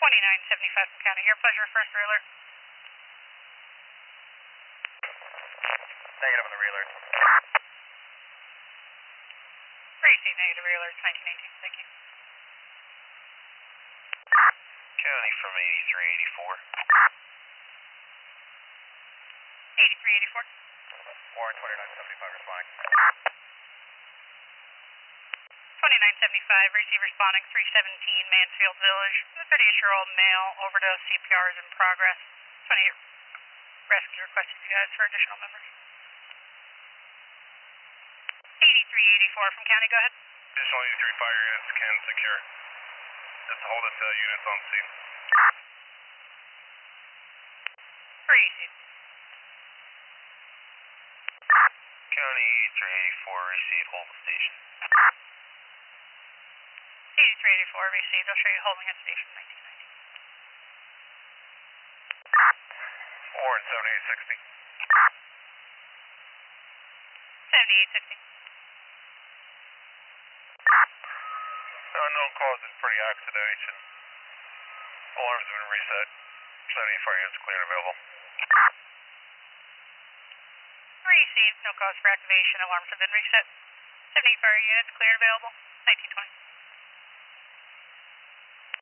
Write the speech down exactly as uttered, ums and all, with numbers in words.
twenty-nine seventy-five from county. Your pleasure, first realer. Negative on the realer. Receive negative realer, nineteen eighteen, thank you. County from eighty-three eighty-four. eighty-three eighty-four. Warren twenty-nine seventy-five responding. twenty-nine seventy-five, receive responding three seventeen Mansfield Village. A thirty-eight-year-old male overdose, C P R is in progress. twenty-eight rescue requested you guys for additional members. eighty-three eighty-four from county, go ahead. Additional eighty-three fire units can secure. Just hold us uh, units on scene. Receive. County eighty-three eighty-four, receive, hold the station. eighty-three eighty-four, received. I'll show you holding at station nineteen ninety. Warren seventy-eight sixty. seventy-eight sixty. Unknown cause is pretty accident. Alarms have been reset. seventy fire units clear and available. Received. No cause for activation. Alarms have been reset. seventy fire units clear and available. nineteen twenty.